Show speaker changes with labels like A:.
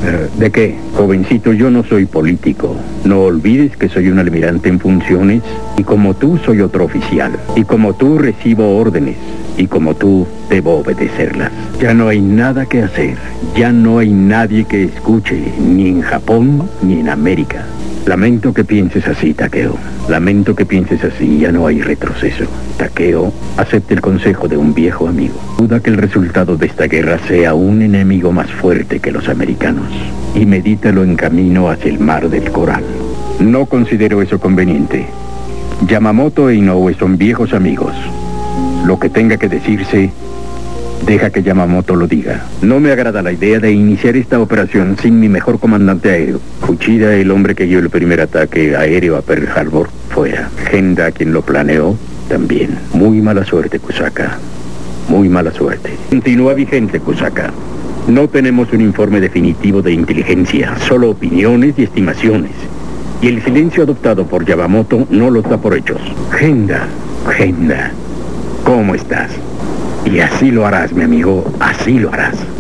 A: ¿De qué? Jovencito, yo no soy político. No olvides que soy un almirante en funciones y como tú soy otro oficial. Y como tú recibo órdenes y como tú debo obedecerlas. Ya no hay nada que hacer. Ya no hay nadie que escuche, ni en Japón ni en América. Lamento que pienses así, Takeo. Lamento que pienses así, ya no hay retroceso. Takeo, acepte el consejo de un viejo amigo. Duda que el resultado de esta guerra sea un enemigo más fuerte que los americanos. Y medítalo en camino hacia el mar del Coral. No considero eso conveniente. Yamamoto e Inoue son viejos amigos. Lo que tenga que decirse, deja que Yamamoto lo diga. No me agrada la idea de iniciar esta operación sin mi mejor comandante aéreo. Fuchida, el hombre que guió el primer ataque aéreo a Pearl Harbor, fuera. Genda, quien lo planeó, también. Muy mala suerte, Kusaka. Muy mala suerte. Continúa vigente, Kusaka. No tenemos un informe definitivo de inteligencia, solo opiniones y estimaciones. Y el silencio adoptado por Yamamoto no los da por hechos. Genda, ¿cómo estás? Y así lo harás, mi amigo, así lo harás.